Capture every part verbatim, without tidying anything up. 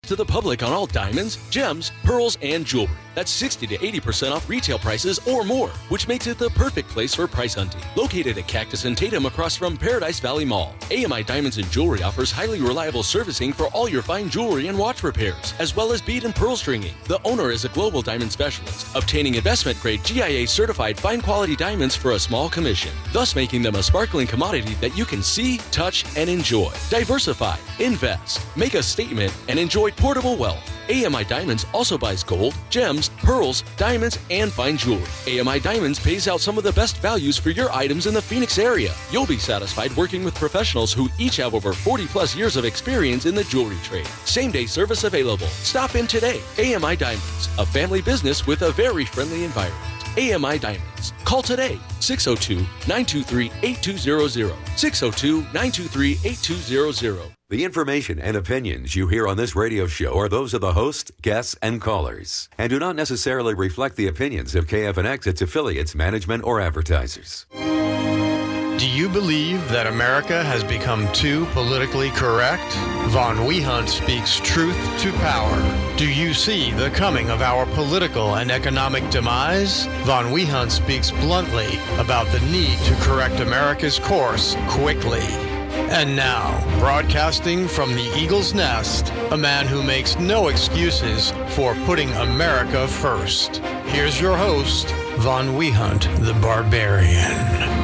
to the public on all diamonds, gems, pearls, and jewelry. That's sixty to eighty percent off retail prices or more, which makes it the perfect place for price hunting. Located at Cactus and Tatum across from Paradise Valley Mall, A M I Diamonds and Jewelry offers highly reliable servicing for all your fine jewelry and watch repairs, as well as bead and pearl stringing. The owner is a global diamond specialist, obtaining investment-grade G I A-certified fine-quality diamonds for a small commission, thus making them a sparkling commodity that you can see, touch, and enjoy. Diversify, invest, make a statement, and enjoy portable wealth. A M I Diamonds also buys gold, gems, pearls, diamonds, and fine jewelry. A M I Diamonds pays out some of the best values for your items in the Phoenix area. You'll be satisfied working with professionals who each have over forty plus years of experience in the jewelry trade. Same-day service available. Stop in today. A M I Diamonds, a family business with a very friendly environment. A M I Diamonds. Call today, six oh two, nine two three, eight two zero zero, six oh two, nine two three, eight two zero zero. The information and opinions you hear on this radio show are those of the host, guests, and callers, and do not necessarily reflect the opinions of K F N X, its affiliates, management, or advertisers. Do you believe that America has become too politically correct? Von Wehunt speaks truth to power. Do you see the coming of our political and economic demise? Von Wehunt speaks bluntly about the need to correct America's course quickly. And now, broadcasting from the Eagle's Nest, a man who makes no excuses for putting America first. Here's your host, Von Wehunt, the Barbarian.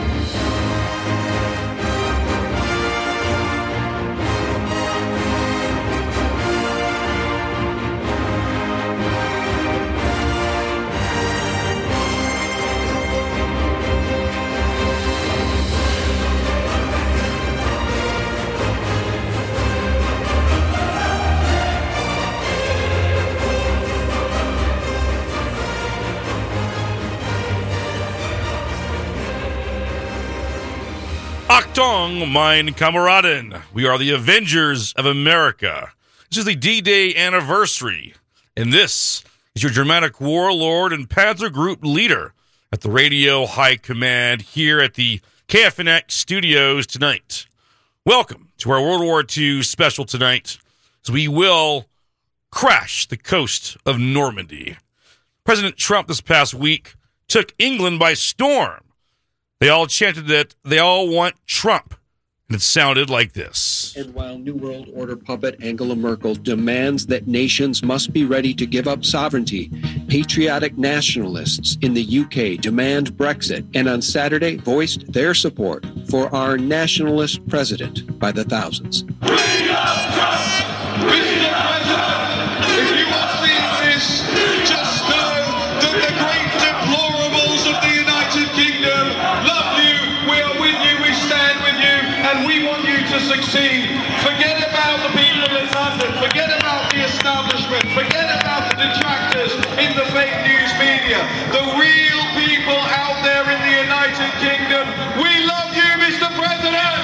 Achtung, mein Kameraden. We are the Avengers of America. This is the D-Day anniversary, and this is your Germanic warlord and Panzer Group leader at the Radio High Command here at the K F N X studios tonight. Welcome to our World War Two special tonight, as we will crash the coast of Normandy. President Trump this past week took England by storm. They all chanted that they all want Trump, and it sounded like this. And while New World Order puppet Angela Merkel demands that nations must be ready to give up sovereignty, patriotic nationalists in the U K demand Brexit, and on Saturday voiced their support for our nationalist president by the thousands. We love Trump! Mister President, if you are seeing this, just know that the great deplorables of the United Kingdom love you, we are with you, we stand with you, and we want you to succeed. Forget about the people in London, forget about the establishment, forget about the detractors in the fake news media. The real people out there in the United Kingdom, we love you, Mister President!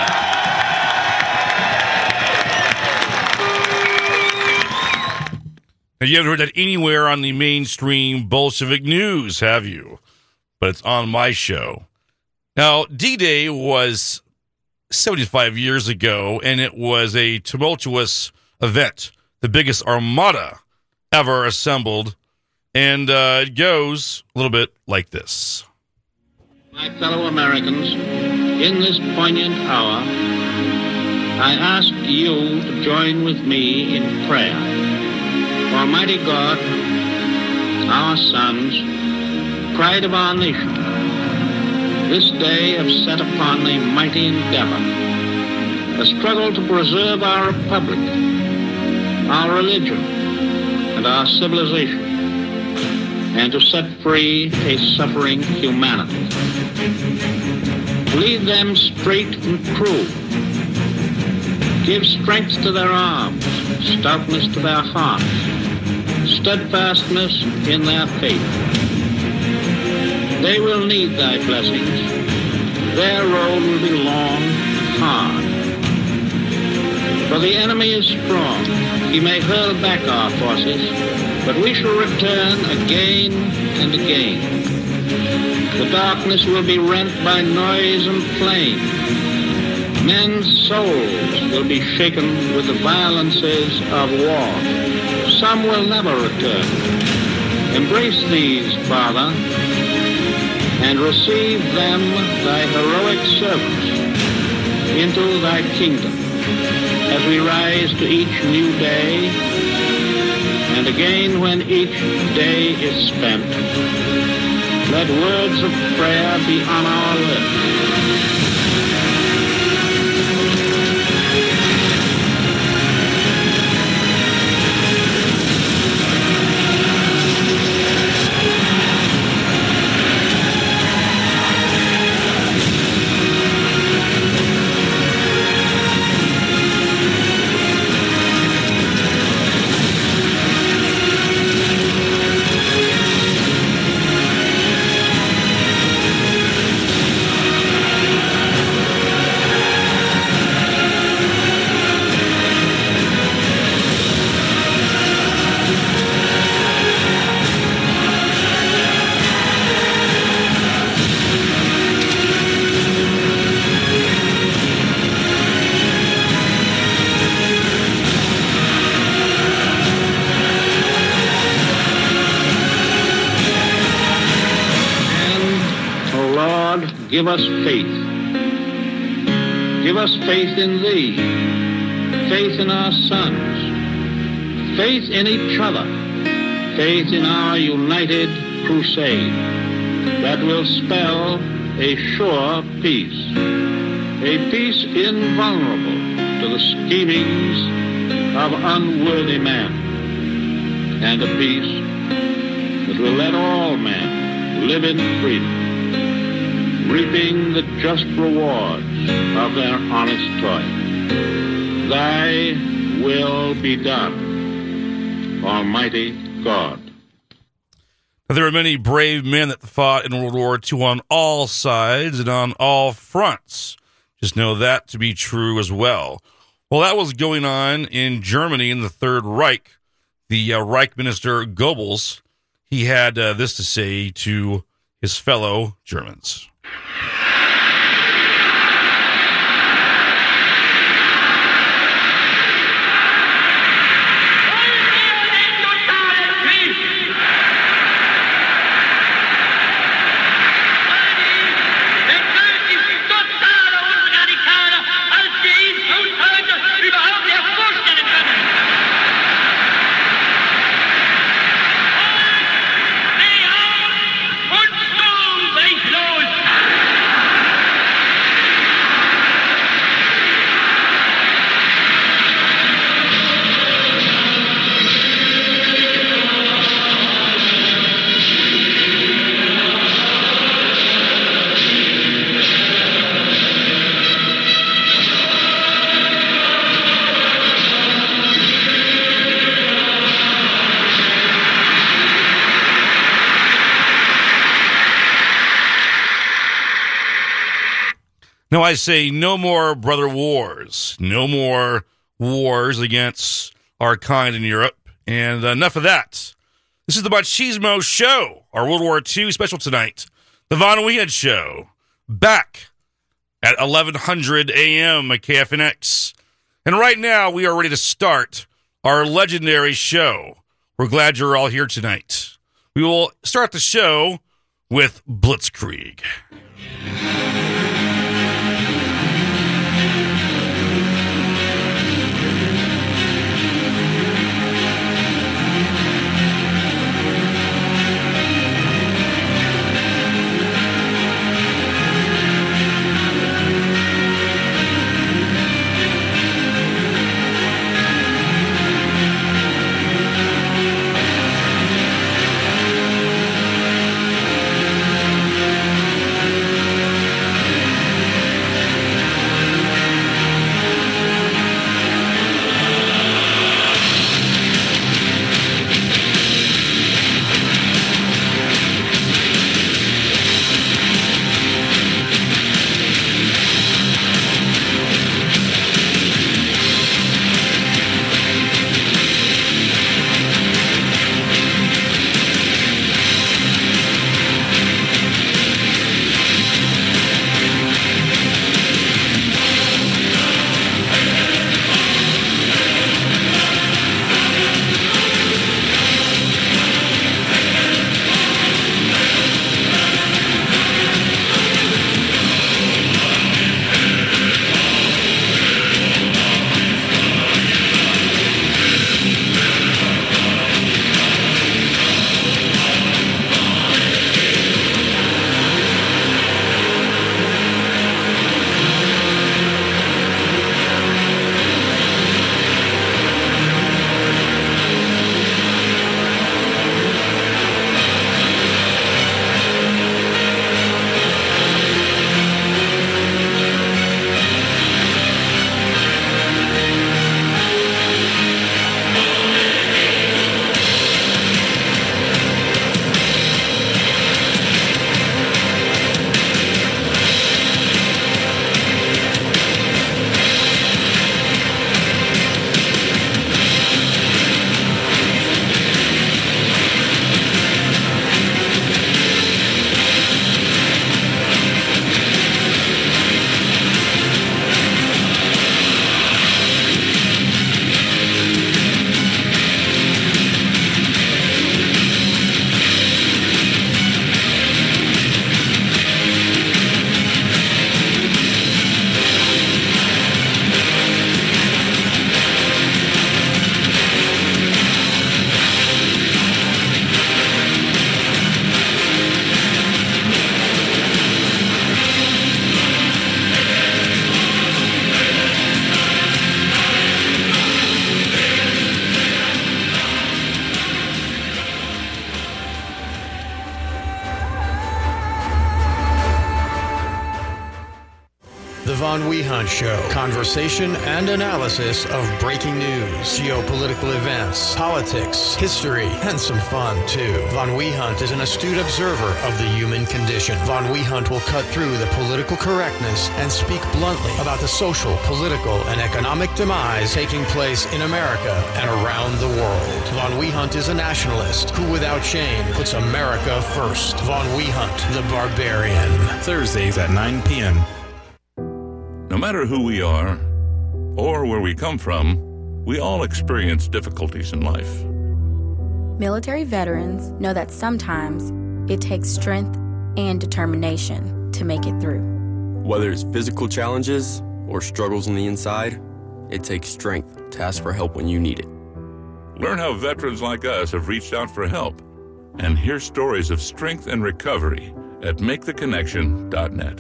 Now, you haven't heard that anywhere on the mainstream Bolshevik news, have you? But it's on my show. Now, D-Day was seventy-five years ago, and it was a tumultuous event, the biggest armada ever assembled, and uh, it goes a little bit like this. My fellow Americans, in this poignant hour, I ask you to join with me in prayer. Almighty God, our sons, pride of our nation, this day have set upon a mighty endeavor, a struggle to preserve our republic, our religion, and our civilization, and to set free a suffering humanity. Lead them straight and true. Give strength to their arms, stoutness to their hearts, steadfastness in their faith. They will need thy blessings. Their road will be long and hard. For the enemy is strong. He may hurl back our forces, but we shall return again and again. The darkness will be rent by noise and flame. Men's souls will be shaken with the violences of war. Some will never return. Embrace these, Father, and receive them, thy heroic servants, into thy kingdom as we rise to each new day, and again when each day is spent, let words of prayer be on our lips. Give us faith. Give us faith in thee, faith in our sons, faith in each other, faith in our united crusade that will spell a sure peace, a peace invulnerable to the schemings of unworthy men, and a peace that will let all men live in freedom, reaping the just rewards of their honest toil. Thy will be done, Almighty God. Now, there are many brave men that fought in World War Two on all sides and on all fronts. Just know that to be true as well. Well, that was going on in Germany in the Third Reich. The uh, Reich Minister Goebbels, he had uh, this to say to his fellow Germans. Now, I say no more brother wars, no more wars against our kind in Europe, and enough of that. This is the Machismo Show, our World War Two special tonight, the Von Weehan Show, back at eleven hundred a.m. at K F N X. And right now, we are ready to start our legendary show. We're glad you're all here tonight. We will start the show with Blitzkrieg. The Von Wehunt Show. Conversation and analysis of breaking news, geopolitical events, politics, history, and some fun, too. Von Wehunt is an astute observer of the human condition. Von Wehunt will cut through the political correctness and speak bluntly about the social, political, and economic demise taking place in America and around the world. Von Wehunt is a nationalist who, without shame, puts America first. Von Wehunt, the Barbarian. Thursdays at nine p.m. No matter who we are or where we come from, we all experience difficulties in life. Military veterans know that sometimes it takes strength and determination to make it through. Whether it's physical challenges or struggles on the inside, it takes strength to ask for help when you need it. Learn how veterans like us have reached out for help and hear stories of strength and recovery at make the connection dot net.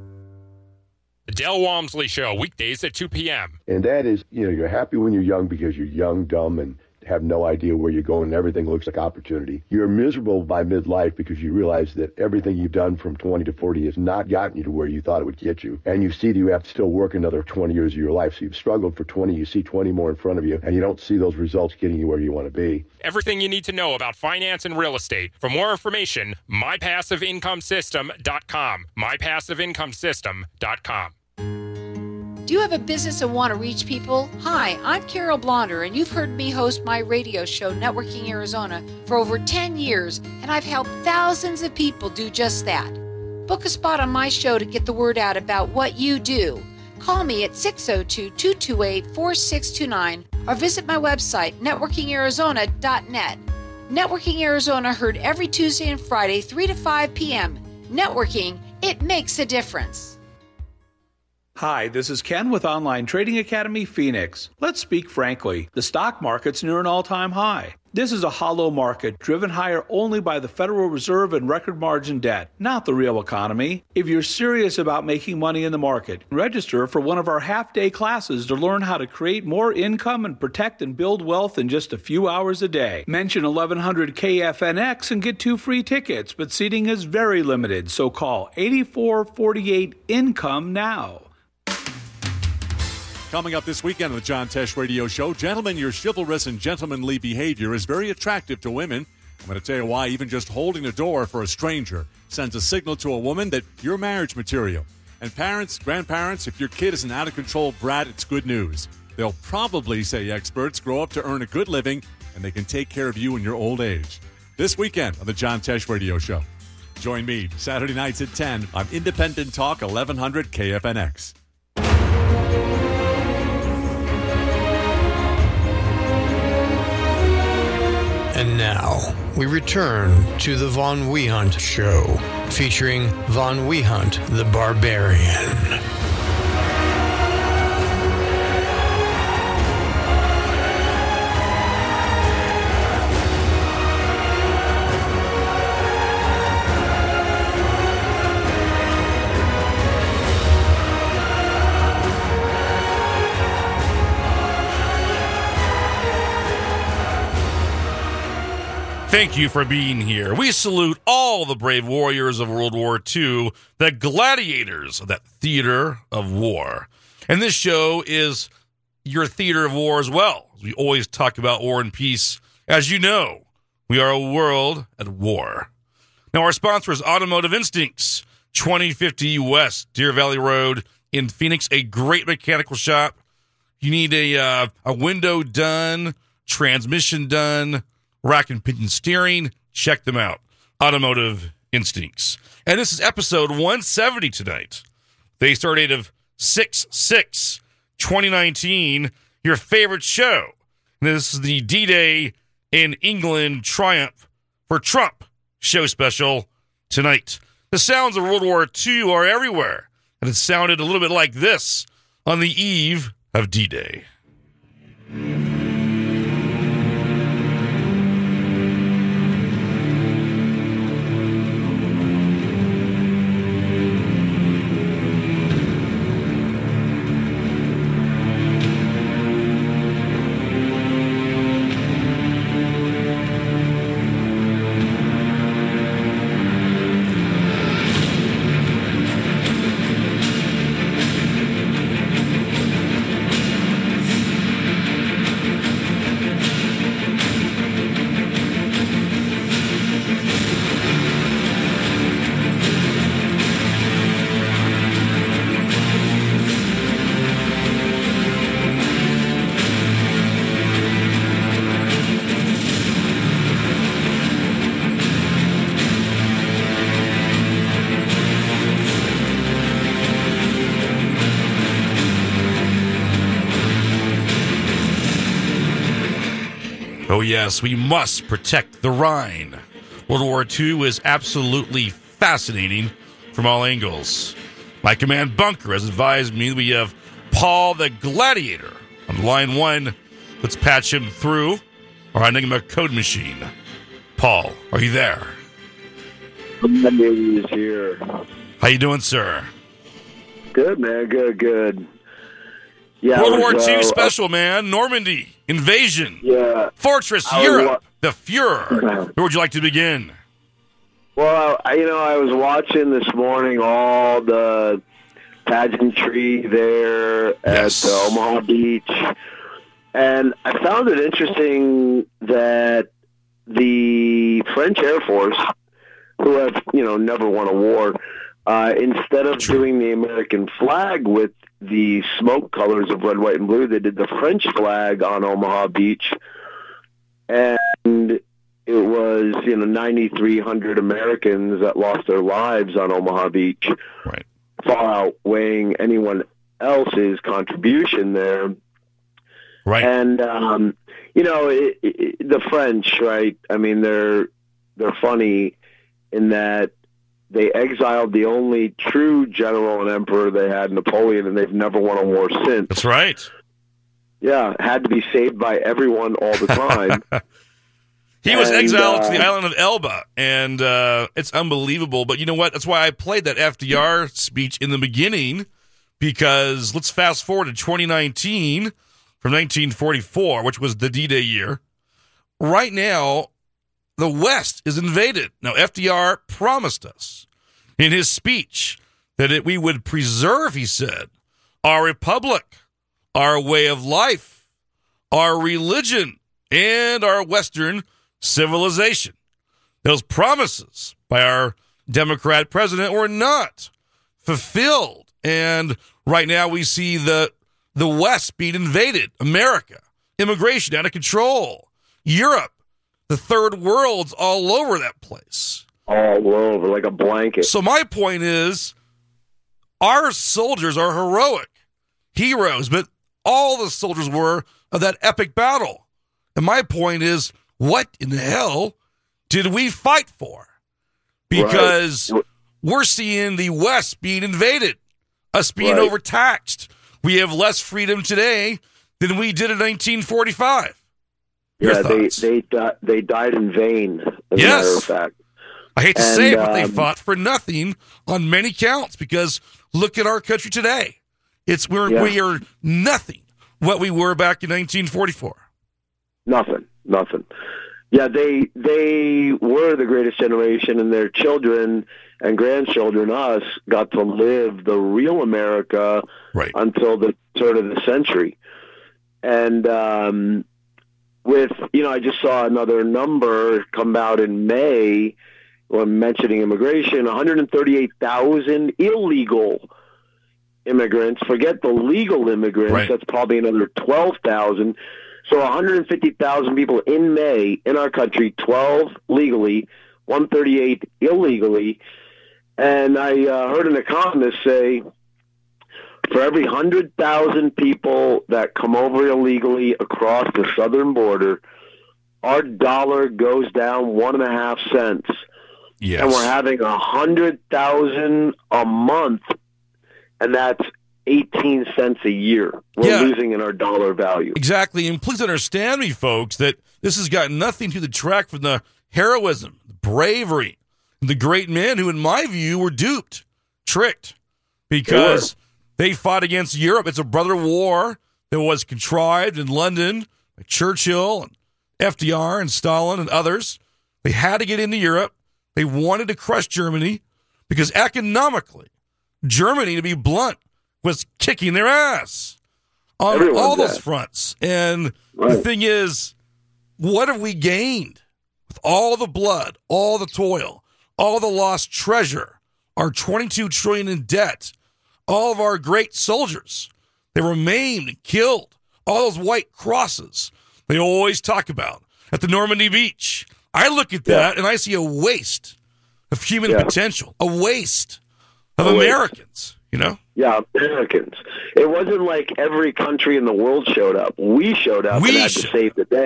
The Del Walmsley Show, weekdays at two p.m. And that is, you know, you're happy when you're young because you're young, dumb, and have no idea where you're going and everything looks like opportunity. You're miserable by midlife because you realize that everything you've done from twenty to forty has not gotten you to where you thought it would get you. And you see that you have to still work another twenty years of your life. So you've struggled for twenty, you see twenty more in front of you, and you don't see those results getting you where you want to be. Everything you need to know about finance and real estate. For more information, my passive income system dot com. my passive income system dot com. Do you have a business and want to reach people? Hi, I'm Carol Blonder, and you've heard me host my radio show, Networking Arizona, for over ten years, and I've helped thousands of people do just that. Book a spot on my show to get the word out about what you do. Call me at six oh two, two two eight, four six two nine or visit my website, networking arizona dot net. Networking Arizona heard every Tuesday and Friday, three to five p.m. Networking, it makes a difference. Hi, this is Ken with Online Trading Academy Phoenix. Let's speak frankly. The stock market's near an all-time high. This is a hollow market driven higher only by the Federal Reserve and record margin debt, not the real economy. If you're serious about making money in the market, register for one of our half-day classes to learn how to create more income and protect and build wealth in just a few hours a day. Mention eleven hundred K F N X and get two free tickets, but seating is very limited, so call eight four four eight income now. Coming up this weekend on the John Tesh Radio Show, gentlemen, your chivalrous and gentlemanly behavior is very attractive to women. I'm going to tell you why even just holding the door for a stranger sends a signal to a woman that you're marriage material. And parents, grandparents, if your kid is an out-of-control brat, it's good news. They'll probably, say experts, grow up to earn a good living, and they can take care of you in your old age. This weekend on the John Tesh Radio Show. Join me Saturday nights at ten on Independent Talk, eleven hundred K F N X. And now, we return to the Von Wehunt Show, featuring Von Wehunt, the Barbarian. Thank you for being here. We salute all the brave warriors of World War Two, the gladiators of that theater of war. And this show is your theater of war as well. We always talk about war and peace. As you know, we are a world at war. Now, our sponsor is Automotive Instincts, twenty fifty West Deer Valley Road in Phoenix, a great mechanical shop. You need a uh, a window done, transmission done, rack and pinion steering, check them out. Automotive Instincts. And this is episode one seventy tonight. They start date of six six twenty nineteen, your favorite show. And this is the D-Day in England triumph for Trump show special tonight. The sounds of World War Two are everywhere, and it sounded a little bit like this on the eve of D-Day. Oh, yes, we must protect the Rhine. World War Two is absolutely fascinating from all angles. My command bunker has advised me we have Paul the Gladiator on line one. Let's patch him through our Enigma code machine. Paul, are you there? Gladiator is here. How you doing, sir? Good, man. Good, good. Yeah, World War was, Two uh, special, man. Normandy, invasion. Yeah. Fortress, I was Europe, wa- the Fuhrer. Where would you like to begin? Well, I, you know, I was watching this morning all the pageantry there Yes. at uh, Omaha Beach, and I found it interesting that the French Air Force, who have, you know, never won a war, uh, instead of doing the American flag with the smoke colors of red, white, and blue, they did the French flag on Omaha Beach, and it was, you know, ninety-three hundred Americans that lost their lives on Omaha Beach, right, far outweighing anyone else's contribution there. Right. And, um, you know, it, it, the French, right, I mean, they're they're funny in that they exiled the only true general and emperor they had, Napoleon, and they've never won a war since. That's right. Yeah, had to be saved by everyone all the time. He was And, exiled uh, to the island of Elba, and uh, it's unbelievable. But you know what? That's why I played that F D R speech in the beginning, because let's fast forward to twenty nineteen from nineteen forty-four, which was the D-Day year. Right now, the West is invaded. Now, F D R promised us in his speech that it, we would preserve, he said, our republic, our way of life, our religion, and our Western civilization. Those promises by our Democrat president were not fulfilled. And right now we see the the West being invaded. America, immigration out of control. Europe, the third world's all over that place. All over, like a blanket. So my point is, our soldiers are heroic, heroes, but all the soldiers were of that epic battle. And my point is, what in the hell did we fight for? Because Right. we're seeing the West being invaded, us being Right. overtaxed. We have less freedom today than we did in nineteen forty-five. Your Yeah, they thoughts? they di- they died in vain, as Yes. a matter of fact. I hate to And, say it, but they um, fought for nothing on many counts, because look at our country today. It's we're Yeah. we are nothing what we were back in nineteen forty-four. Nothing, nothing. Yeah, they they were the greatest generation, and their children and grandchildren, us, got to live the real America right. until the turn of the century. And um, with, you know, I just saw another number come out in May when mentioning immigration, one hundred thirty-eight thousand illegal immigrants. Forget the legal immigrants. Right. That's probably another twelve thousand. So one hundred fifty thousand people in May in our country, twelve legally, one hundred thirty-eight illegally. And I uh, heard an economist say, for every one hundred thousand people that come over illegally across the southern border, our dollar goes down one and a half cents. Yes. And we're having one hundred thousand a month, and that's eighteen cents a year. We're Yeah. losing in our dollar value. Exactly. And please understand me, folks, that this has got nothing to detract from the heroism, the bravery, and the great men who, in my view, were duped, tricked, because they fought against Europe. It's a brother war that was contrived in London by Churchill and F D R and Stalin and others. They had to get into Europe. They wanted to crush Germany because economically, Germany, to be blunt, was kicking their ass on Everyone's all those ass. fronts. And the Right. thing is, what have we gained with all the blood, all the toil, all the lost treasure, our twenty-two trillion dollars in debt, all of our great soldiers? They were maimed and killed. All those white crosses they always talk about at the Normandy beach. I look at that Yeah. and I see a waste of human Yeah. potential, a waste of A waste. Americans, you know? Yeah, Americans. It wasn't like every country in the world showed up. We showed up We and had showed to save the day.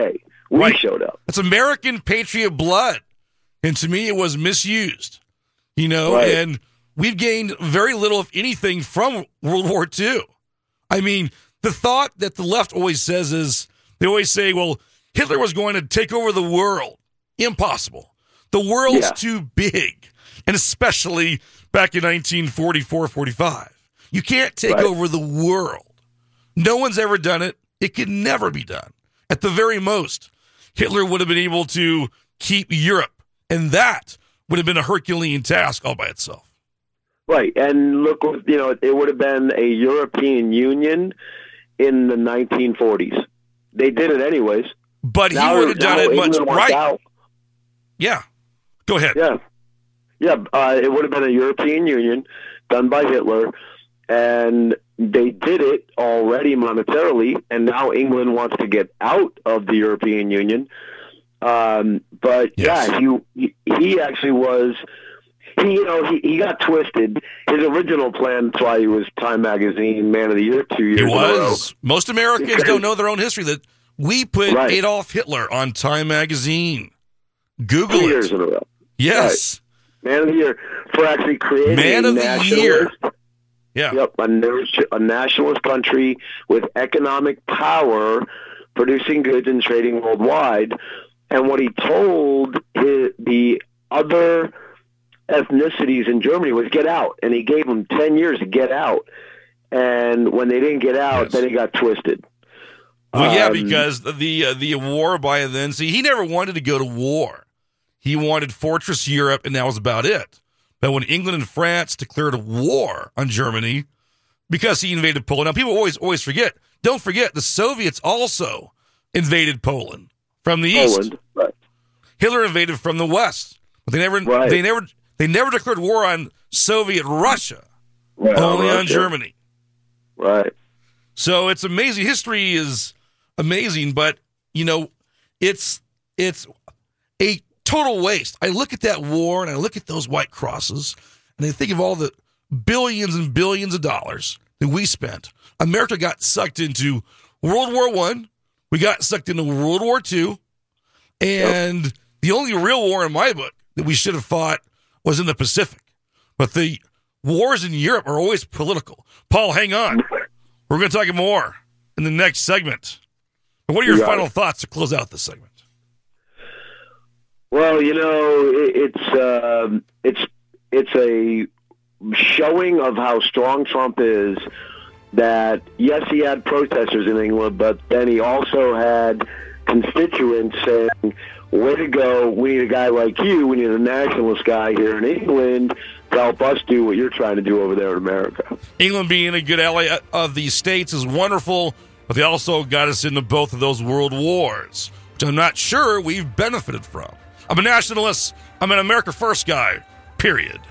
We right. showed up. It's American patriot blood. And to me, it was misused, you know, right. and we've gained very little, if anything, from World War Two. I mean, the thought that the left always says is, they always say, well, Hitler was going to take over the world. Impossible. The world's yeah. too big, and especially back in nineteen forty-four forty-five. You can't take right. over the world. No one's ever done it. It could never be done. At the very most, Hitler would have been able to keep Europe, and that would have been a Herculean task all by itself. Right, and look, you know, it would have been a European Union in the nineteen forties. They did it anyways. But now, he would have done it much right. Out. Yeah, go ahead. Yeah, yeah, uh, it would have been a European Union done by Hitler, and they did it already monetarily, and now England wants to get out of the European Union. Um, but yes. yeah, he he actually was. He, you know, he, he got twisted. His original plan, that's why he was Time Magazine Man of the Year two years ago. He was. In a row. Most Americans because, don't know their own history. That we put right. Adolf Hitler on Time Magazine. Google two it. years in a row. Yes. Right. Man of the Year for actually creating Man a of the Year. Yeah. Yep, a, a nationalist country with economic power, producing goods and trading worldwide. And what he told his, the other ethnicities in Germany was get out, and he gave them ten years to get out. And when they didn't get out, yes. then he got twisted. Well, yeah, um, because the uh, the war by then, see, he never wanted to go to war. He wanted Fortress Europe, and that was about it. But when England and France declared a war on Germany because he invaded Poland, now people always always forget. Don't forget, the Soviets also invaded Poland from the Poland, east. Right. Hitler invaded from the west, but they never right. they never they never declared war on Soviet Russia, right. only Russia. on Germany. Right. So it's amazing. History is amazing, but you know, it's it's a total waste. I look at that war and I look at those white crosses and I think of all the billions and billions of dollars that we spent. America got sucked into World War One. We got sucked into World War Two. And yep. the only real war in my book that we should have fought was in the Pacific. But the wars in Europe are always political. Paul, hang on. We're going to talk more in the next segment. But what are your final it. thoughts to close out this segment? Well, you know, it, it's uh, it's it's a showing of how strong Trump is. That yes, he had protesters in England, but then he also had constituents saying, "Way to go! We need a guy like you. We need a nationalist guy here in England to help us do what you're trying to do over there in America." England being a good ally of the States is wonderful, but they also got us into both of those world wars, which I'm not sure we've benefited from. I'm a nationalist. I'm an America First guy, period.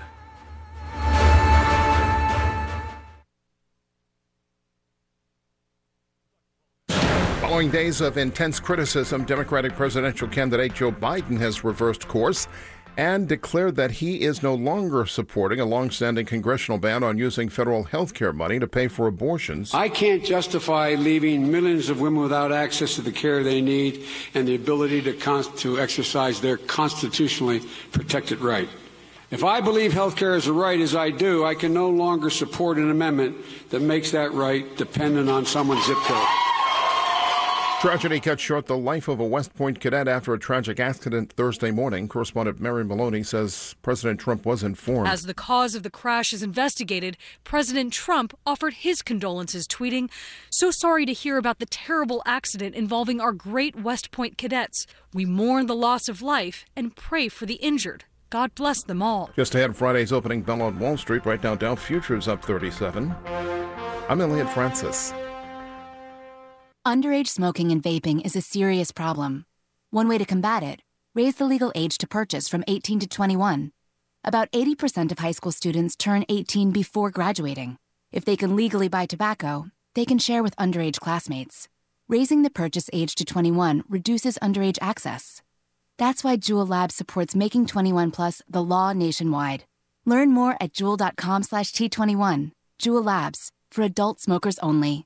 Following days of intense criticism, Democratic presidential candidate Joe Biden has reversed course and declared that he is no longer supporting a long-standing congressional ban on using federal health care money to pay for abortions. I can't justify leaving millions of women without access to the care they need and the ability to, con- to exercise their constitutionally protected right. If I believe health care is a right, as I do, I can no longer support an amendment that makes that right dependent on someone's zip code. Tragedy cut short the life of a West Point cadet after a tragic accident Thursday morning. Correspondent Mary Maloney says President Trump was informed. As the cause of the crash is investigated, President Trump offered his condolences, tweeting, "So sorry to hear about the terrible accident involving our great West Point cadets. We mourn the loss of life and pray for the injured. God bless them all." Just ahead, Friday's opening bell on Wall Street. Right now, Dow Futures up thirty-seven. I'm Elliot Francis. Underage smoking and vaping is a serious problem. One way to combat it, raise the legal age to purchase from eighteen to twenty-one. About eighty percent of high school students turn eighteen before graduating. If they can legally buy tobacco, they can share with underage classmates. Raising the purchase age to twenty-one reduces underage access. That's why Juul Labs supports making twenty-one plus the law nationwide. Learn more at juul dot com slash T twenty-one. Juul Labs, for adult smokers only.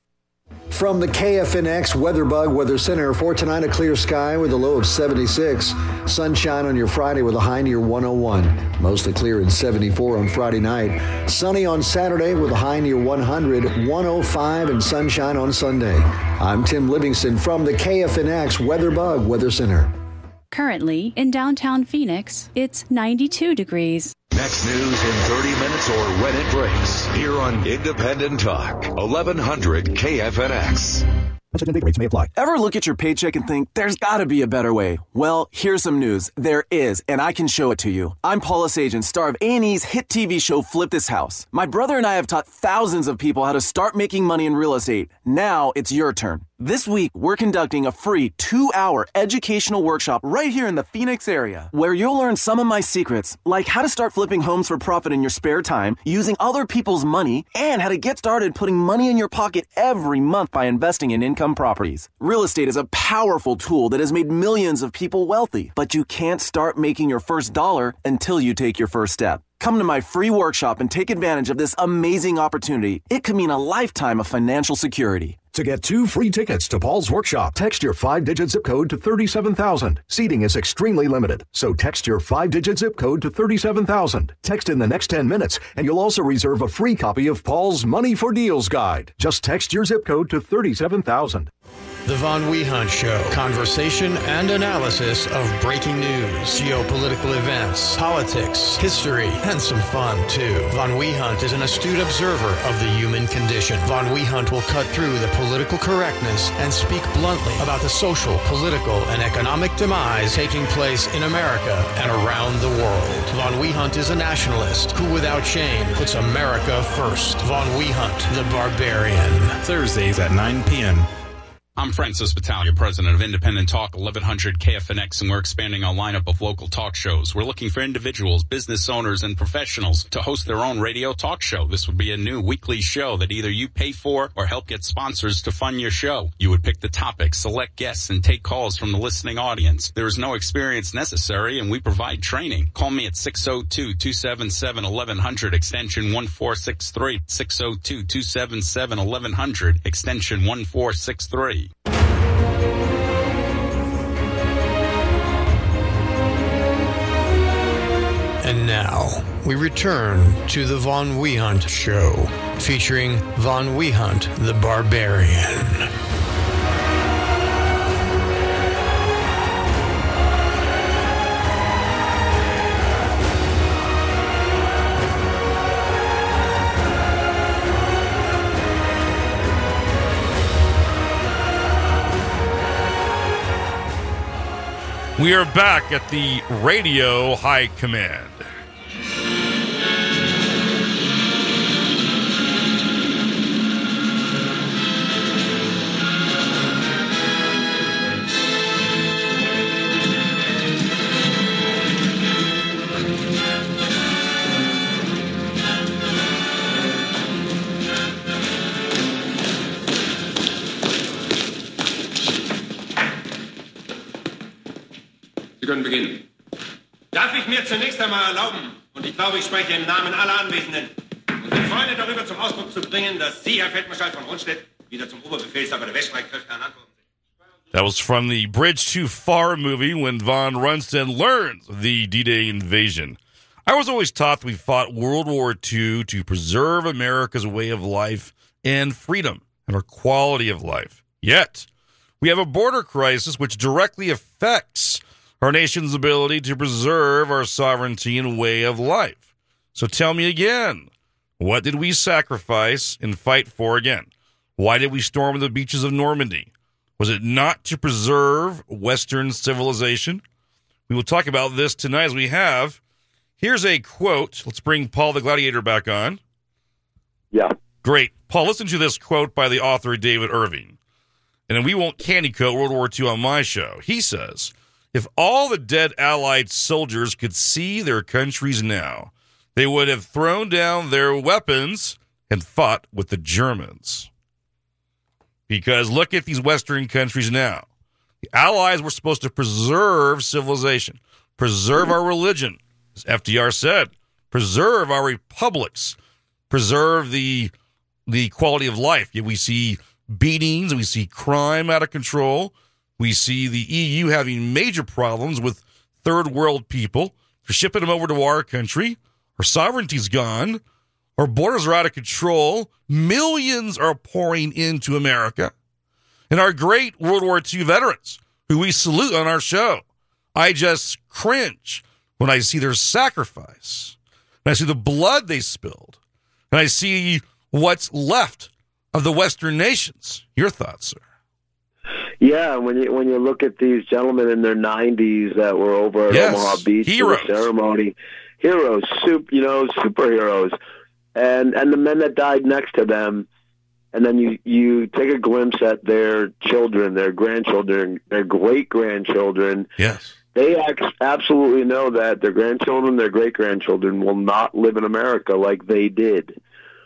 From the K F N X WeatherBug Weather Center, for tonight, a clear sky with a low of seventy-six. Sunshine on your Friday with a high near one oh one. Mostly clear in seventy-four on Friday night. Sunny on Saturday with a high near one hundred, one oh five, and sunshine on Sunday. I'm Tim Livingston from the K F N X WeatherBug Weather Center. Currently, in downtown Phoenix, it's ninety-two degrees. Next news in thirty minutes or when it breaks. Here on Independent Talk, eleven hundred K F N X. Rates may apply. Ever look at your paycheck and think, there's got to be a better way? Well, here's some news. There is, and I can show it to you. I'm Paula Sagan, star of A and E's hit T V show Flip This House. My brother and I have taught thousands of people how to start making money in real estate. Now it's your turn. This week, we're conducting a free two-hour educational workshop right here in the Phoenix area, where you'll learn some of my secrets, like how to start flipping homes for profit in your spare time, using other people's money, and how to get started putting money in your pocket every month by investing in income properties. Real estate is a powerful tool that has made millions of people wealthy, but you can't start making your first dollar until you take your first step. Come to my free workshop and take advantage of this amazing opportunity. It could mean a lifetime of financial security. To get two free tickets to Paul's workshop, text your five-digit zip code to thirty-seven thousand. Seating is extremely limited, so text your five-digit zip code to thirty-seven thousand. Text in the next ten minutes, and you'll also reserve a free copy of Paul's Money for Deals Guide. Just text your zip code to thirty-seven thousand. The Von Wehunt Show. Conversation and analysis of breaking news, geopolitical events, politics, history, and some fun, too. Von Wehunt is an astute observer of the human condition. Von Wehunt will cut through the political correctness and speak bluntly about the social, political, and economic demise taking place in America and around the world. Von Wehunt is a nationalist who, without shame, puts America first. Von Wehunt, the Barbarian. Thursdays at nine p.m. I'm Francis Battaglia, president of Independent Talk, eleven hundred K F N X, and we're expanding our lineup of local talk shows. We're looking for individuals, business owners, and professionals to host their own radio talk show. This would be a new weekly show that either you pay for or help get sponsors to fund your show. You would pick the topic, select guests, and take calls from the listening audience. There is no experience necessary, and we provide training. Call me at six oh two, two seven seven, eleven hundred, extension one four six three, six oh two, two seven seven, eleven hundred, extension one four six three. And now, we return to the Von Wehunt Show, featuring Von Wehunt, the Barbarian. We are back at the Radio High Command. Sie können beginnen. Darf ich mir zunächst einmal erlauben, und ich glaube, ich spreche im Namen aller Anwesenden, unsere Freunde darüber zum Ausdruck zu bringen, dass Sie, Herr Feldmarschall von Rundstedt, wieder zum Oberbefehlshaber der Weststreitkräfte ernannt wurden. That was from the Bridge Too Far movie when Von Rundstedt learns of the D-Day invasion. I was always taught we fought World War Two to preserve America's way of life and freedom and our quality of life. Yet, we have a border crisis which directly affects our nation's ability to preserve our sovereignty and way of life. So tell me again, what did we sacrifice and fight for again? Why did we storm the beaches of Normandy? Was it not to preserve Western civilization? We will talk about this tonight as we have. Here's a quote. Let's bring Paul the Gladiator back on. Yeah. Great. Paul, listen to this quote by the author David Irving. And then we won't candy coat World War Two on my show. He says, if all the dead Allied soldiers could see their countries now, they would have thrown down their weapons and fought with the Germans. Because look at these Western countries now. The Allies were supposed to preserve civilization, preserve our religion, as F D R said, preserve our republics, preserve the the quality of life. Yet we see beatings. We see crime out of control. We see the E U having major problems with third world people. They're shipping them over to our country. Our sovereignty's gone. Our borders are out of control. Millions are pouring into America. And our great World War Two veterans, who we salute on our show, I just cringe when I see their sacrifice. And I see the blood they spilled. And I see what's left of the Western nations. Your thoughts, sir? Yeah, when you when you look at these gentlemen in their nineties that were over at Yes, Omaha Beach heroes. for the ceremony, heroes, soup, you know, superheroes, and and the men that died next to them, and then you you take a glimpse at their children, their grandchildren, their great grandchildren. Yes, they ac- absolutely know that their grandchildren, their great grandchildren, will not live in America like they did.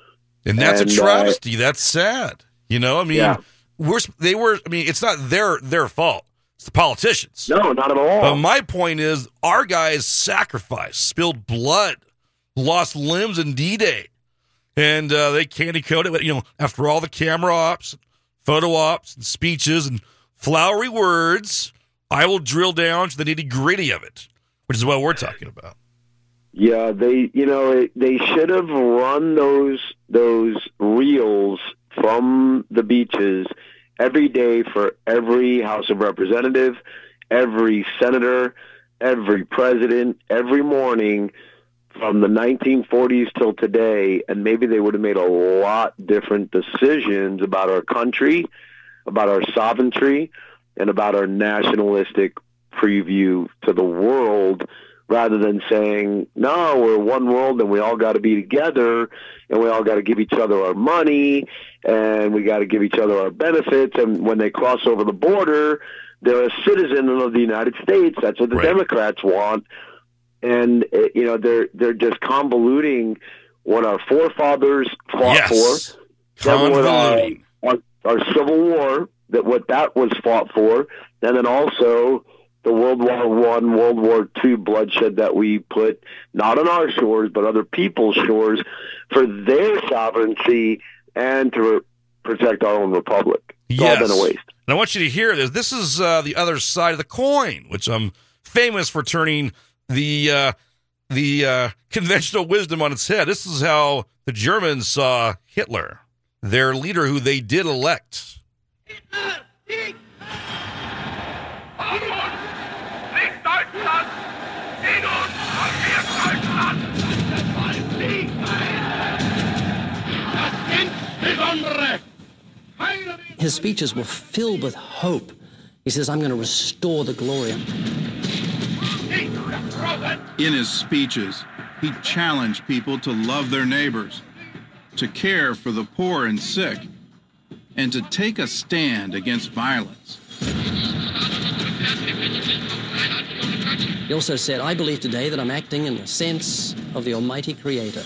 And that's And, a uh, travesty. That's sad. You know, I mean, Yeah. we're they were. I mean, it's not their their fault. It's the politicians. No, not at all. But my point is, our guys sacrificed, spilled blood, lost limbs in D-Day, and uh, they candy coated it. You know, after all the camera ops, photo ops, and speeches, and flowery words, I will drill down to the nitty gritty of it, which is what we're talking about. Yeah, they you know they should have run those those reels from the beaches every day for every House of Representative, every senator, every president, every morning from the nineteen forties till today, and maybe they would have made a lot different decisions about our country, about our sovereignty, and about our nationalistic preview to the world, rather than saying, no, we're one world and we all got to be together and we all got to give each other our money and we got to give each other our benefits. And when they cross over the border, they're a citizen of the United States. That's what the Right. Democrats want. And, uh, you know, they're, they're just convoluting what our forefathers fought Yes. for. Then what our, Convoluting. our, our Civil War, that what that was fought for. And then also the World War One, World War Two bloodshed that we put not on our shores but other people's shores for their sovereignty and to re- protect our own republic. It's Yes. all been a waste. And I want you to hear this. This is uh, the other side of the coin, which I'm famous for turning the uh, the uh, conventional wisdom on its head. This is how the Germans saw Hitler, their leader who they did elect. His speeches were filled with hope. He says, I'm going to restore the glory. In his speeches, he challenged people to love their neighbors, to care for the poor and sick, and to take a stand against violence. He also said, I believe today that I'm acting in the sense of the Almighty Creator.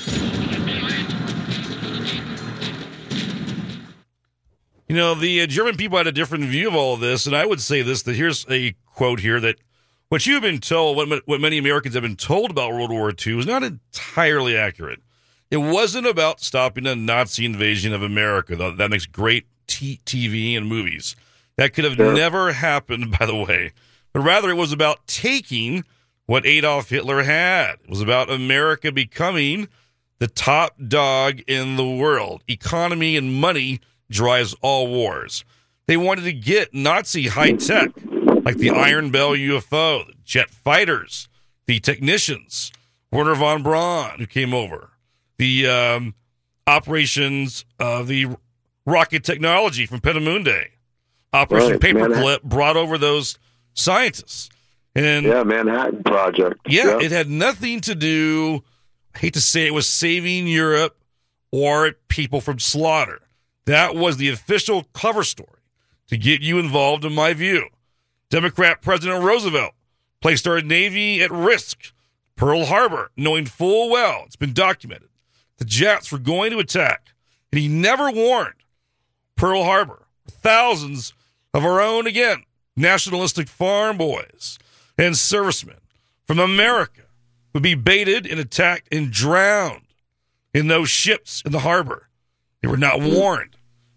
You know, the uh, German people had a different view of all of this, and I would say this, that here's a quote here, that what you've been told, what, what many Americans have been told about World War Two is not entirely accurate. It wasn't about stopping a Nazi invasion of America. That, that makes great t- TV and movies. That could have Sure. never happened, by the way. But rather, it was about taking what Adolf Hitler had. It was about America becoming the top dog in the world. Economy and money drives all wars. They wanted to get Nazi high-tech, like the Iron Bell U F O, the jet fighters, the technicians, Werner von Braun, who came over, the um, operations of the rocket technology from Peenemünde. Operation Right, Paperclip Manhattan. brought over those scientists. And Yeah, Manhattan Project. yeah, Yeah. it had nothing to do, I hate to say it, was saving Europe or people from slaughter. That was the official cover story to get you involved, in my view. Democrat President Roosevelt placed our Navy at risk. Pearl Harbor, knowing full well, it's been documented, the Jats were going to attack. And he never warned Pearl Harbor. Thousands of our own, again, nationalistic farm boys and servicemen from America would be baited and attacked and drowned in those ships in the harbor. They were not warned.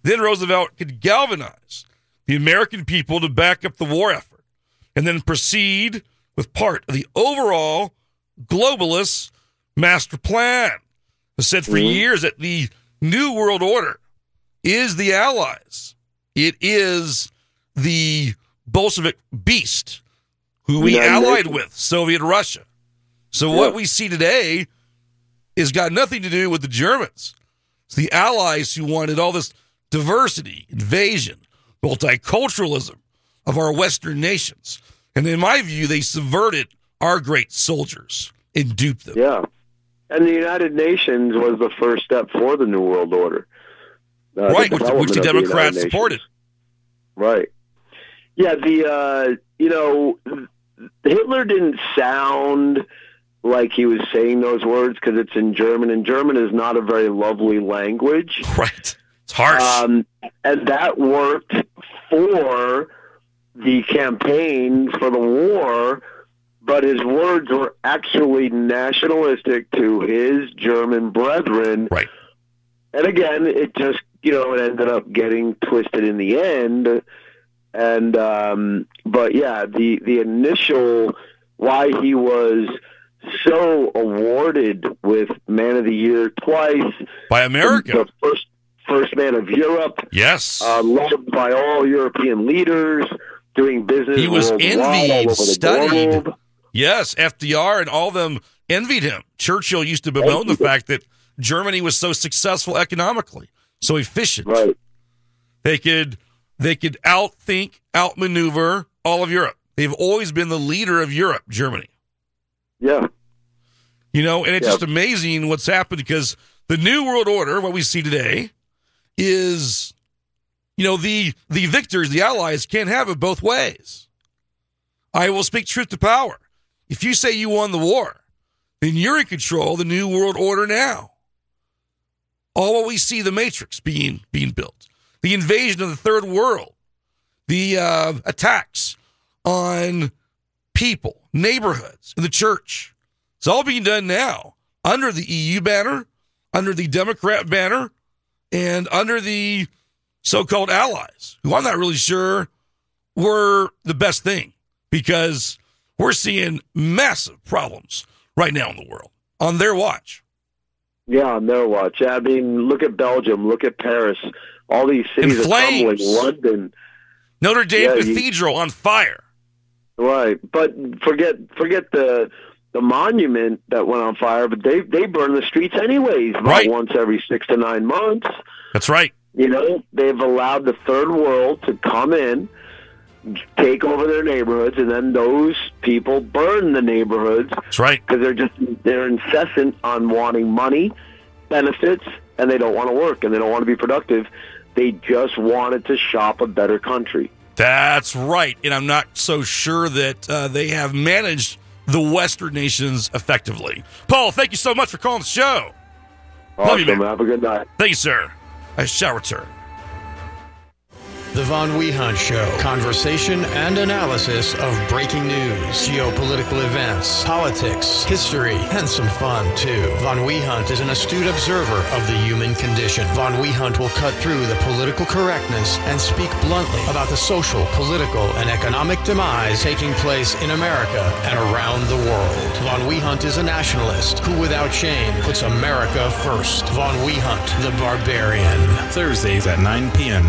Then Roosevelt could galvanize the American people to back up the war effort and then proceed with part of the overall globalist master plan. I said for mm-hmm. years that the New World Order is the Allies. It is the Bolshevik beast who we yeah, allied with, Soviet Russia. So yeah. what we see today has got nothing to do with the Germans. It's the Allies who wanted all this diversity, invasion, multiculturalism of our Western nations. And in my view, they subverted our great soldiers and duped them. Yeah. And the United Nations was the first step for the New World Order. Uh, right, the which, which the Democrats the supported. Right. Yeah, the, uh, you know, Hitler didn't sound like he was saying those words because it's in German, and German is not a very lovely language. Right. It's harsh. Um, and that worked for the campaign for the war, but his words were actually nationalistic to his German brethren. Right. And again, it just, you know, it ended up getting twisted in the end. And, um, but yeah, the, the initial, why he was so awarded with Man of the Year twice. By America. The, the first, first man of Europe. Yes. Uh, loved by all European leaders, doing business. He was envied, envied, studied. Yes, F D R and all of them envied him. Churchill used to bemoan the fact that Germany was so successful economically, so efficient. Right. They could they could outthink, outmaneuver all of Europe. They've always been the leader of Europe, Germany. Yeah. You know, and it's yeah. just amazing what's happened because the New World Order, what we see today, is, you know, the the victors, the Allies, can't have it both ways. I will speak truth to power. If you say you won the war, then you're in control of the New World Order now. All what we see, the Matrix being being built, the invasion of the third world, the uh, attacks on people, neighborhoods, and the church. It's all being done now under the E U banner, under the Democrat banner, and under the so-called allies, who I'm not really sure were the best thing because we're seeing massive problems right now in the world on their watch. Yeah, on their watch. I mean, look at Belgium, look at Paris. All these cities are crumbling. London. Notre Dame yeah, Cathedral you, on fire. Right, but forget forget the the monument that went on fire, but they, they burn the streets anyways about right. once every six to nine months. That's right. You know, they've allowed the third world to come in, take over their neighborhoods, and then those people burn the neighborhoods. That's right. Because they're just they're incessant on wanting money, benefits, and they don't want to work and they don't want to be productive. They just wanted to shop a better country. That's right. And I'm not so sure that uh, they have managed the Western nations effectively. Paul, thank you so much for calling the show. Awesome. Love you, man. Have a good night. Thank you, sir. I shall return. The Von Wehunt Show. Conversation and analysis of breaking news, geopolitical events, politics, history, and some fun, too. Von Wehunt is an astute observer of the human condition. Von Wehunt will cut through the political correctness and speak bluntly about the social, political, and economic demise taking place in America and around the world. Von Wehunt is a nationalist who, without shame, puts America first. Von Wehunt, the Barbarian. Thursdays at nine p.m.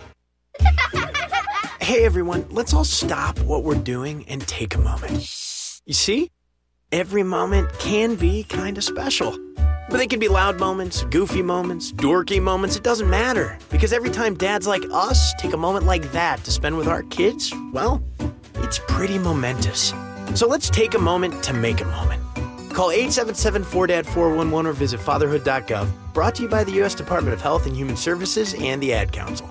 Hey everyone, let's all stop what we're doing and take a moment. You see? Every moment can be kind of special. But they can be loud moments, goofy moments, dorky moments, it doesn't matter. Because every time dads like us take a moment like that to spend with our kids, well, it's pretty momentous. So let's take a moment to make a moment. Call eight seven seven four D A D four one one or visit fatherhood dot gov. Brought to you by the U S Department of Health and Human Services and the Ad Council.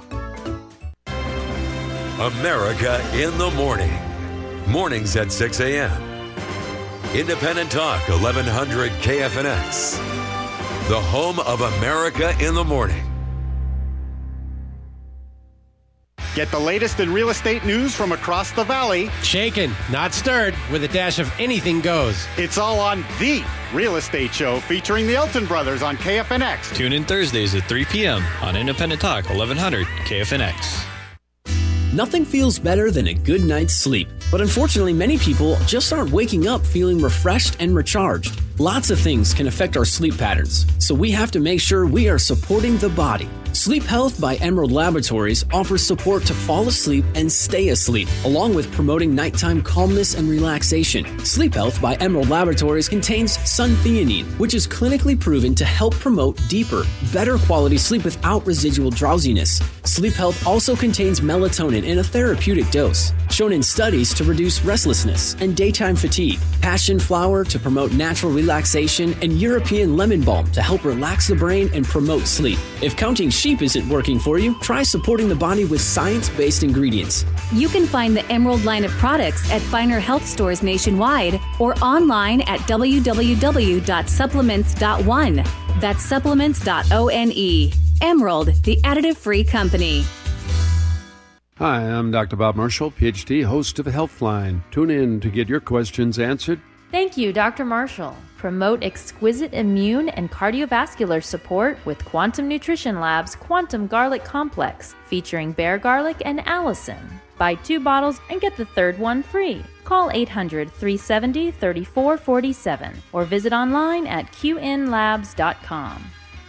America in the morning. Mornings at six a.m. Independent Talk, eleven hundred K F N X. The home of America in the morning. Get the latest in real estate news from across the valley. Shaken, not stirred, with a dash of anything goes. It's all on The Real Estate Show featuring the Elton Brothers on K F N X. Tune in Thursdays at three p.m. on Independent Talk eleven hundred K F N X. Nothing feels better than a good night's sleep. But unfortunately, many people just aren't waking up feeling refreshed and recharged. Lots of things can affect our sleep patterns, so we have to make sure we are supporting the body. Sleep Health by Emerald Laboratories offers support to fall asleep and stay asleep, along with promoting nighttime calmness and relaxation. Sleep Health by Emerald Laboratories contains suntheanine, which is clinically proven to help promote deeper, better quality sleep without residual drowsiness. Sleep Health also contains melatonin in a therapeutic dose, shown in studies to reduce restlessness and daytime fatigue, passion flower to promote natural relaxation, and European lemon balm to help relax the brain and promote sleep. If counting sheep isn't working for you, try supporting the body with science-based ingredients. You can find the Emerald line of products at finer health stores nationwide or online at w w w dot supplements dot one. That's supplements dot one. Emerald, the additive-free company. Hi, I'm Doctor Bob Marshall, P H D, host of Healthline. Tune in to get your questions answered. Thank you, Doctor Marshall. Promote exquisite immune and cardiovascular support with Quantum Nutrition Lab's Quantum Garlic Complex, featuring bear garlic and allicin. Buy two bottles and get the third one free. Call eight hundred, three seven zero, three four four seven or visit online at q n labs dot com.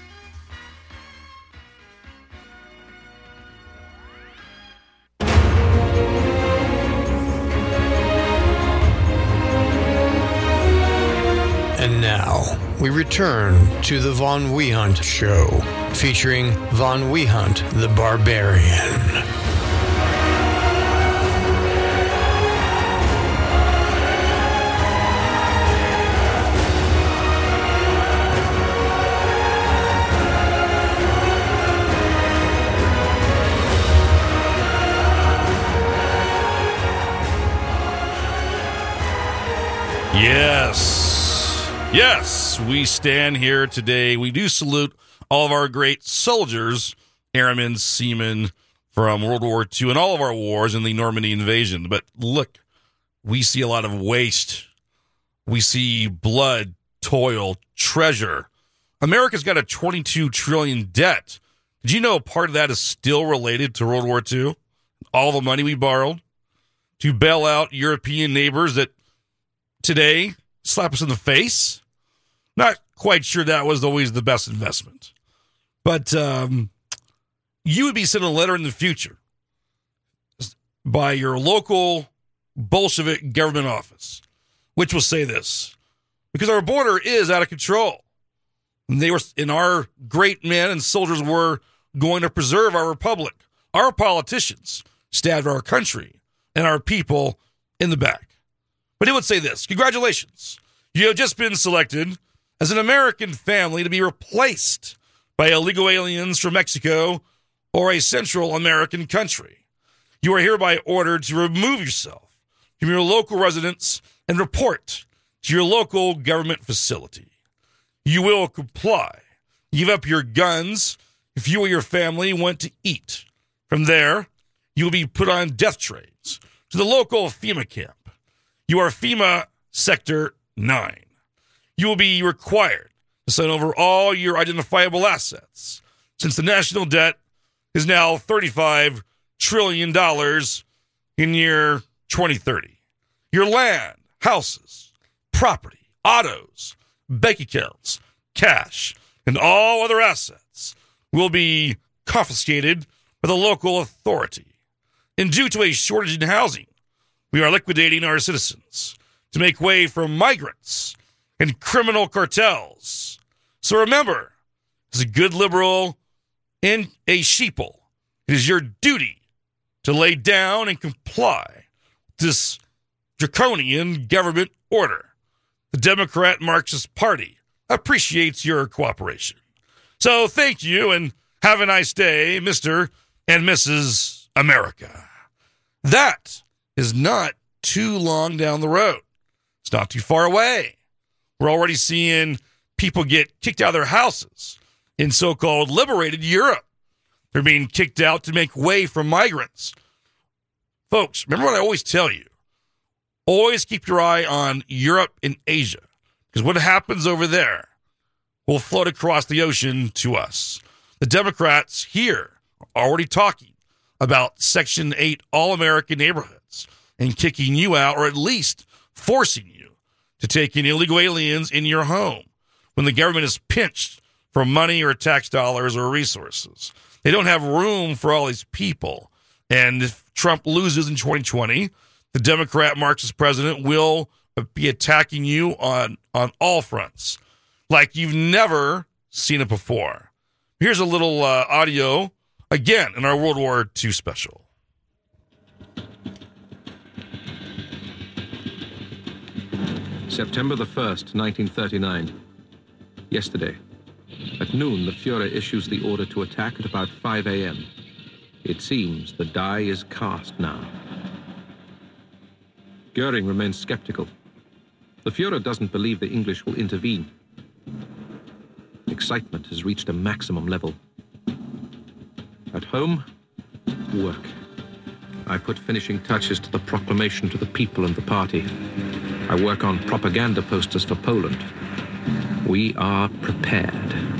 And now, we return to the Von Wehunt Show, featuring Von Wehunt the Barbarian. Yes. Yes, we stand here today. We do salute all of our great soldiers, airmen, seamen from World War Two and all of our wars and the Normandy invasion. But look, we see a lot of waste. We see blood, toil, treasure. America's got a twenty-two trillion dollars debt. Did you know part of that is still related to World War Two? All the money we borrowed to bail out European neighbors that today slap us in the face? Not quite sure that was always the best investment. But um, you would be sent a letter in the future by your local Bolshevik government office, which will say this: because our border is out of control. And they were, and our great men and soldiers were going to preserve our republic. Our politicians stabbed our country and our people in the back. But it would say this: congratulations, you have just been selected as an American family to be replaced by illegal aliens from Mexico or a Central American country. You are hereby ordered to remove yourself from your local residence and report to your local government facility. You will comply. Give up your guns if you or your family want to eat. From there, you will be put on death trains to the local FEMA camp. You are FEMA Sector nine. You will be required to sign over all your identifiable assets, since the national debt is now thirty-five trillion dollars in year twenty thirty. Your land, houses, property, autos, bank accounts, cash, and all other assets will be confiscated by the local authority. And due to a shortage in housing, we are liquidating our citizens to make way for migrants and criminal cartels. So remember, as a good liberal and a sheeple, it is your duty to lay down and comply with this draconian government order. The Democrat Marxist Party appreciates your cooperation. So thank you and have a nice day, Mister and Missus America. That is not too long down the road. It's not too far away. We're already seeing people get kicked out of their houses in so-called liberated Europe. They're being kicked out to make way for migrants. Folks, remember what I always tell you. Always keep your eye on Europe and Asia, because what happens over there will float across the ocean to us. The Democrats here are already talking about Section eight All-American neighborhoods and kicking you out, or at least forcing you to take in illegal aliens in your home when the government is pinched for money or tax dollars or resources. They don't have room for all these people. And if Trump loses in twenty twenty, the Democrat Marxist president will be attacking you on, on all fronts like you've never seen it before. Here's a little uh, audio, again, in our World War Two special. September the first, nineteen thirty-nine. Yesterday. At noon, the Fuhrer issues the order to attack at about five a.m. It seems the die is cast now. Goering remains skeptical. The Fuhrer doesn't believe the English will intervene. Excitement has reached a maximum level. At home, work. I put finishing touches to the proclamation to the people and the party. I work on propaganda posters for Poland. We are prepared.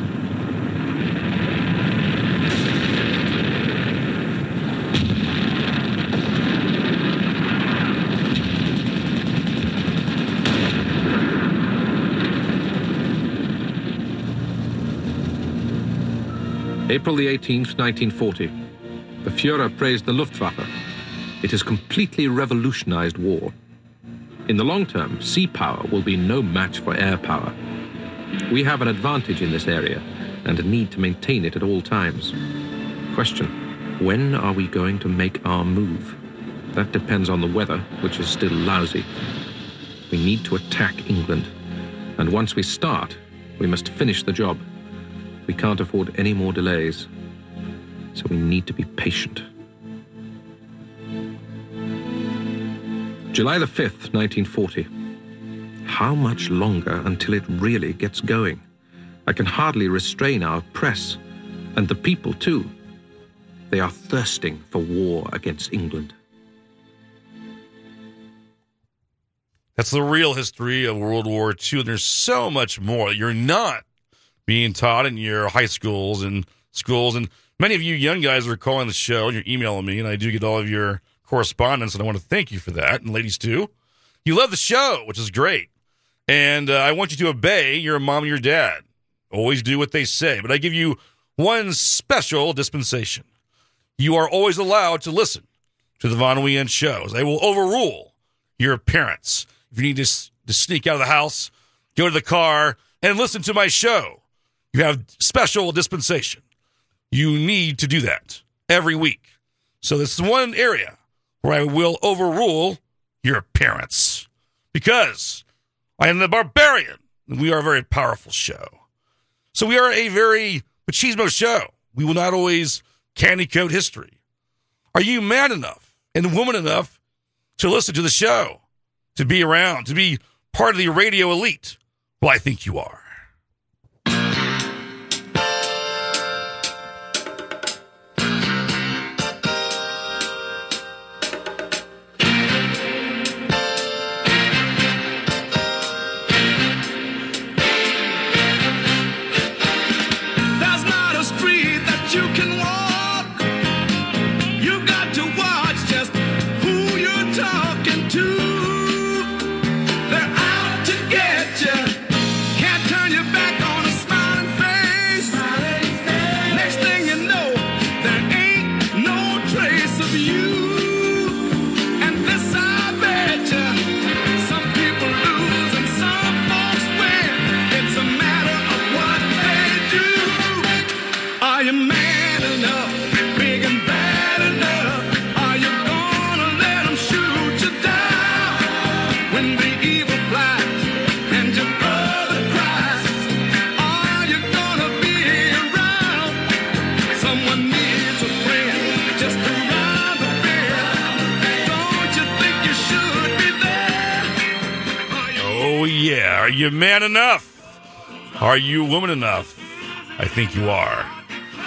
April the eighteenth, nineteen forty. The Fuhrer praised the Luftwaffe. It has completely revolutionized war. In the long term, sea power will be no match for air power. We have an advantage in this area and a need to maintain it at all times. Question, when are we going to make our move? That depends on the weather, which is still lousy. We need to attack England. And once we start, we must finish the job. We can't afford any more delays. So we need to be patient. July the fifth, nineteen forty. How much longer until it really gets going? I can hardly restrain our press, and the people too. They are thirsting for war against England. That's the real history of World War Two, and there's so much more you're not being taught in your high schools and schools. And many of you young guys are calling the show, and you're emailing me, and I do get all of your correspondence, and I want to thank you for that, and ladies too. You love the show, which is great. And uh, I want you to obey your mom and your dad. Always do what they say. But I give you one special dispensation. You are always allowed to listen to the Von Weekend shows. I will overrule your parents. If you need to, to sneak out of the house, go to the car, and listen to my show, you have special dispensation. You need to do that every week. So this is one area where I will overrule your parents, because I am the barbarian, and we are a very powerful show. So we are a very machismo show. We will not always candy coat history. Are you man enough and woman enough to listen to the show, to be around, to be part of the radio elite? Well, I think you are. Are you man enough? Are you woman enough? I think you are.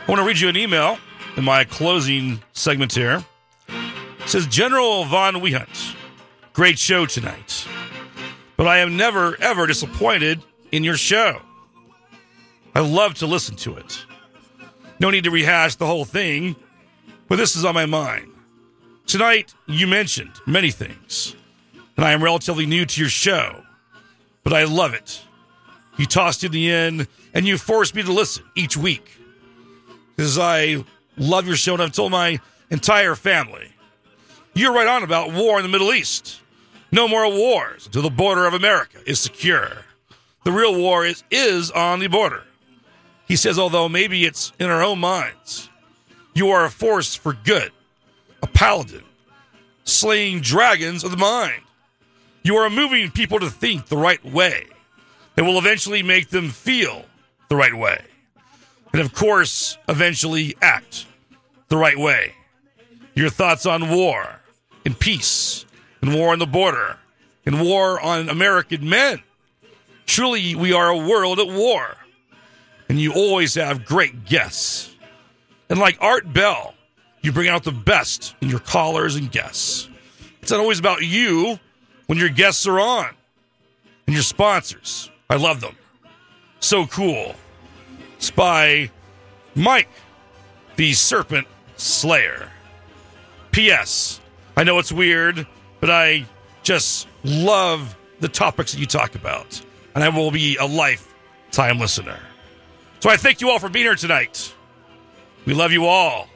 I want to read you an email in my closing segment here. It says, General Von Wehunt, great show tonight, but I am never, ever disappointed in your show. I love to listen to it. No need to rehash the whole thing, but this is on my mind. Tonight, you mentioned many things, and I am relatively new to your show, but I love it. You tossed in the end, and you forced me to listen each week, because I love your show, and I've told my entire family. You're right on about war in the Middle East. No more wars until the border of America is secure. The real war is, is on the border. He says, although maybe it's in our own minds. You are a force for good, a paladin, slaying dragons of the mind. You are moving people to think the right way that will eventually make them feel the right way. And of course, eventually act the right way. Your thoughts on war and peace and war on the border and war on American men. Truly, we are a world at war. And you always have great guests. And like Art Bell, you bring out the best in your callers and guests. It's not always about you when your guests are on. And your sponsors. I love them. So cool. It's by Mike, the Serpent Slayer. P S. I know it's weird, but I just love the topics that you talk about. And I will be a lifetime listener. So I thank you all for being here tonight. We love you all.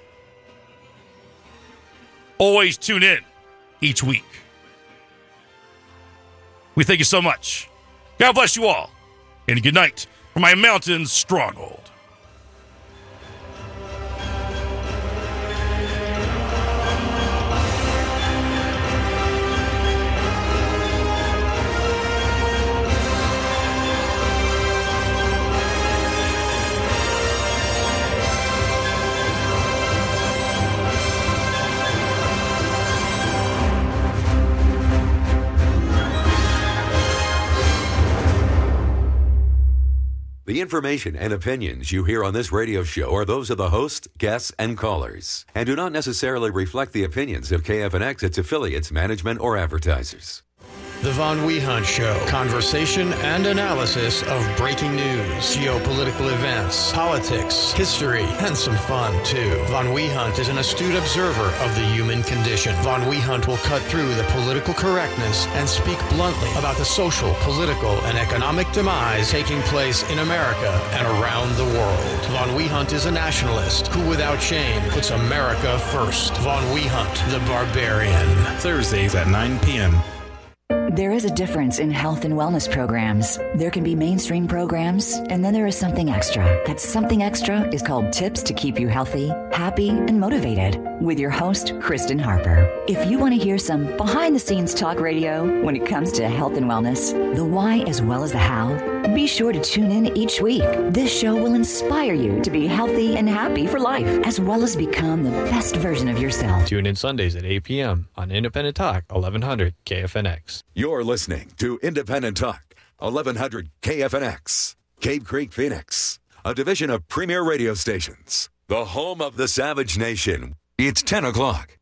Always tune in each week. We thank you so much. God bless you all. And good night from my mountain stronghold. The information and opinions you hear on this radio show are those of the host, guests, and callers, and do not necessarily reflect the opinions of K F N X, its affiliates, management, or advertisers. The Von Wehunt Show. Conversation and analysis of breaking news, geopolitical events, politics, history, and some fun, too. Von Wehunt is an astute observer of the human condition. Von Wehunt will cut through the political correctness and speak bluntly about the social, political, and economic demise taking place in America and around the world. Von Wehunt is a nationalist who, without shame, puts America first. Von Wehunt, the Barbarian. Thursdays at nine p.m. There is a difference in health and wellness programs. There can be mainstream programs, and then there is something extra. That something extra is called Tips to Keep You Healthy, Happy, and Motivated with your host, Kristen Harper. If you want to hear some behind-the-scenes talk radio when it comes to health and wellness, the why as well as the how, be sure to tune in each week. This show will inspire you to be healthy and happy for life, as well as become the best version of yourself. Tune in Sundays at eight p.m. on Independent Talk, eleven hundred K F N X. You're listening to Independent Talk, eleven hundred K F N X, Cave Creek, Phoenix, a division of Premier Radio Stations, the home of the Savage Nation. It's ten o'clock.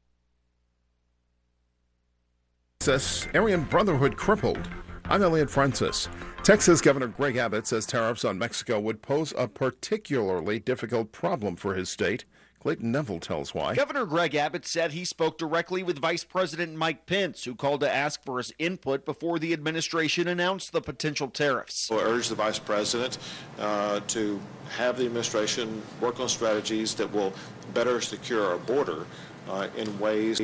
Texas, Aryan Brotherhood crippled. I'm Elliot Francis. Texas Governor Greg Abbott says tariffs on Mexico would pose a particularly difficult problem for his state. Clayton Neville tells why. Governor Greg Abbott said he spoke directly with Vice President Mike Pence, who called to ask for his input before the administration announced the potential tariffs. I urge the Vice President uh, to have the administration work on strategies that will better secure our border uh, in ways